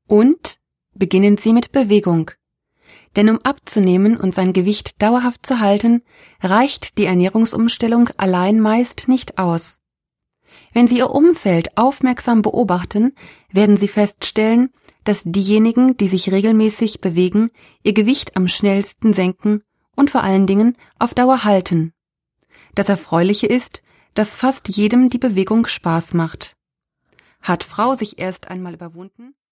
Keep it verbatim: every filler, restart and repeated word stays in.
Und beginnen Sie mit Bewegung. Denn um abzunehmen und sein Gewicht dauerhaft zu halten, reicht die Ernährungsumstellung allein meist nicht aus. Wenn Sie Ihr Umfeld aufmerksam beobachten, werden Sie feststellen, dass diejenigen, die sich regelmäßig bewegen, ihr Gewicht am schnellsten senken und vor allen Dingen auf Dauer halten. Das Erfreuliche ist, dass fast jedem die Bewegung Spaß macht. Hat Frau sich erst einmal überwunden,